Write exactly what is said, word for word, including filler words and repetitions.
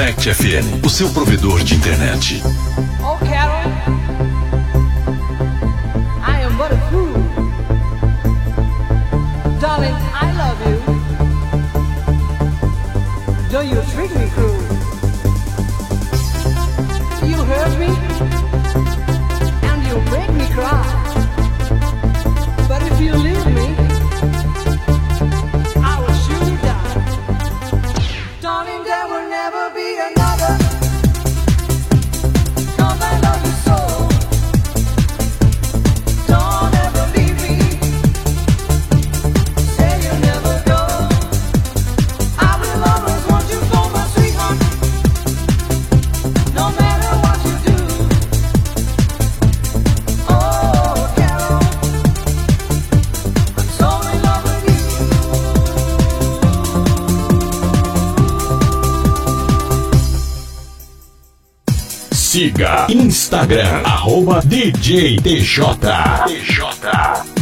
Connect F M, o seu provedor de internet. Oh, Carol, I am but a fool. Darling, I love you. Don't you treat me cruel. You hurt me, and you make me cry. But if you leave me, I will surely die. Darling, there will never be another. Cause I love you so. Don't ever leave me. Say you'll never go. I will always want you for my sweetheart. No matter what you do. Oh, Carol, I'm so in love with you. Siga Instagram, arroba D J T J. T J.